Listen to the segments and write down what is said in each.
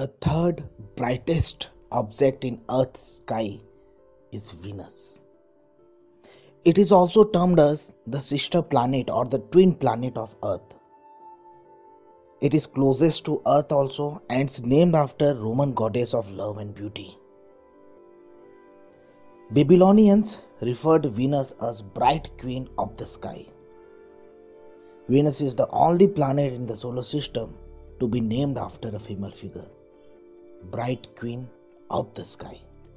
The third brightest object in Earth's sky is Venus. It is also termed as the sister planet or the twin planet of Earth. It is closest to Earth also, and it's named after Roman goddess of love and beauty. Babylonians referred Venus as bright queen of the sky. Venus is the only planet in the solar system to be named after a female figure, bright queen of the sky.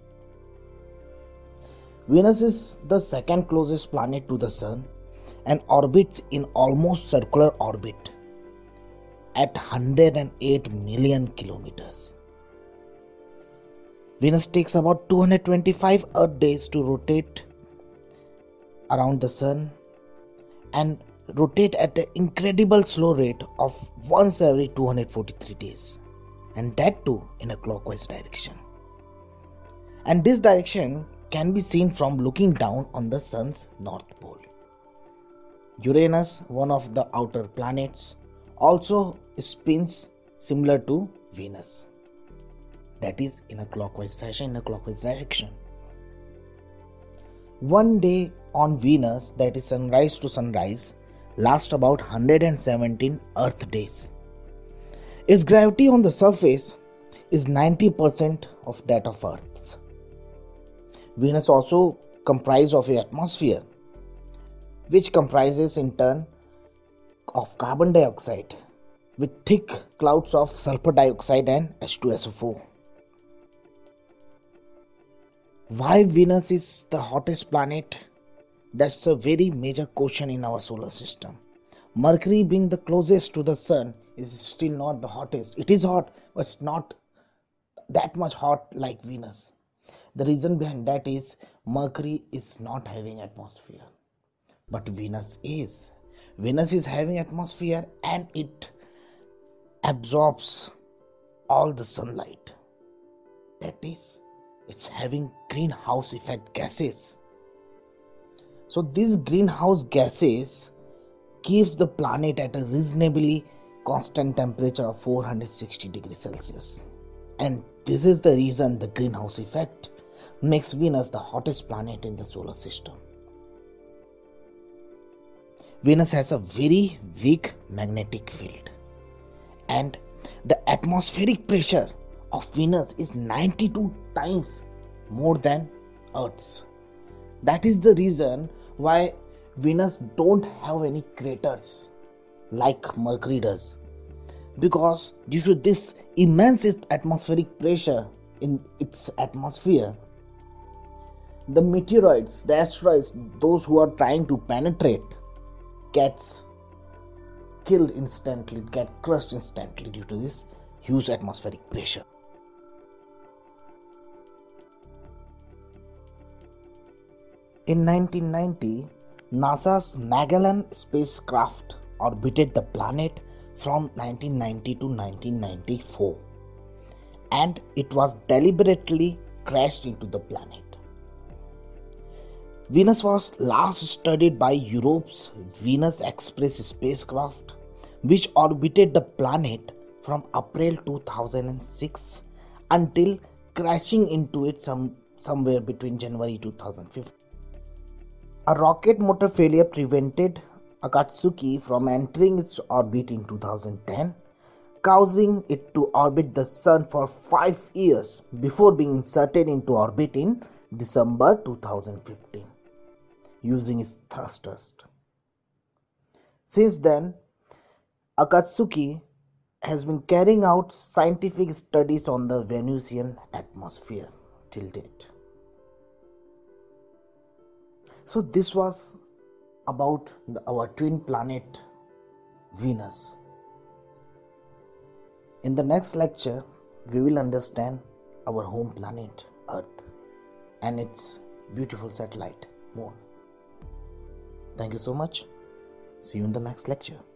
Venus is the second closest planet to the Sun and orbits in almost circular orbit at 108 million kilometers. Venus takes about 225 Earth days to rotate around the Sun and rotate at an incredible slow rate of once every 243 days, and that too in a clockwise direction. And this direction can be seen from looking down on the Sun's north pole. Uranus, one of the outer planets, also spins similar to Venus, that is in a clockwise fashion, in a clockwise direction. One day on Venus, that is sunrise to sunrise, lasts about 117 Earth days. Its gravity on the surface is 90% of that of Earth. Venus also comprises of an atmosphere, which comprises in turn of carbon dioxide with thick clouds of sulfur dioxide and H2SO4. Why Venus is the hottest planet? That's a very major question in our solar system. Mercury, being the closest to the Sun, is still not the hottest. It is hot, but it's not that much hot like Venus. The reason behind that is Mercury is not having atmosphere, but Venus is. Venus is having atmosphere and it absorbs all the sunlight. That is, it's having greenhouse effect gases. So these greenhouse gases keeps the planet at a reasonably constant temperature of 460 degrees Celsius. And this is the reason the greenhouse effect makes Venus the hottest planet in the solar system. Venus has a very weak magnetic field, and the atmospheric pressure of Venus is 92 times more than Earth's. That is the reason why Venus don't have any craters like Mercury does, because due to this immense atmospheric pressure in its atmosphere, the meteoroids, the asteroids, those who are trying to penetrate, gets killed instantly, get crushed instantly due to this huge atmospheric pressure. In 1990, NASA's Magellan spacecraft orbited the planet from 1990 to 1994, and it was deliberately crashed into the planet. Venus was last studied by Europe's Venus Express spacecraft, which orbited the planet from April 2006 until crashing into it somewhere between January 2015. A rocket motor failure prevented Akatsuki from entering its orbit in 2010, causing it to orbit the Sun for 5 years before being inserted into orbit in December 2015 using its thrusters. Since then, Akatsuki has been carrying out scientific studies on the Venusian atmosphere till date. So this was about our twin planet Venus. In the next lecture, we will understand our home planet Earth and its beautiful satellite Moon. Thank you so much. See you in the next lecture.